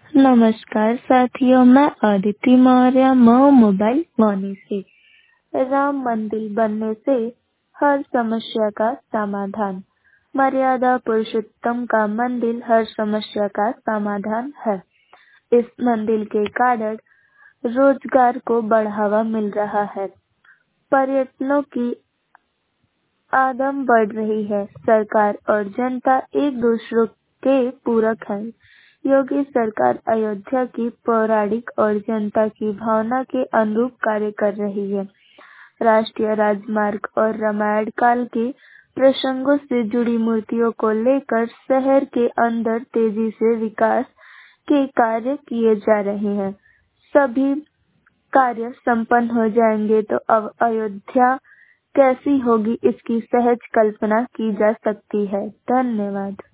नमस्कार साथियों, मैं अदिति मौर्य मऊ मोबाइल वानी से। राम मंदिर बनने से हर समस्या का समाधान। मर्यादा पुरुषोत्तम का मंदिर हर समस्या का समाधान है। इस मंदिर के कारण रोजगार को बढ़ावा मिल रहा है। पर्यटकों की आमदनी बढ़ रही है। सरकार और जनता एक दूसरे के पूरक हैं। योगी सरकार अयोध्या की पौराणिक और जनता की भावना के अनुरूप कार्य कर रही है। राष्ट्रीय राजमार्ग और रामायण काल के प्रसंगों से जुड़ी मूर्तियों को लेकर शहर के अंदर तेजी से विकास के कार्य किए जा रहे हैं। सभी कार्य संपन्न हो जाएंगे तो अब अयोध्या कैसी होगी, इसकी सहज कल्पना की जा सकती है। धन्यवाद।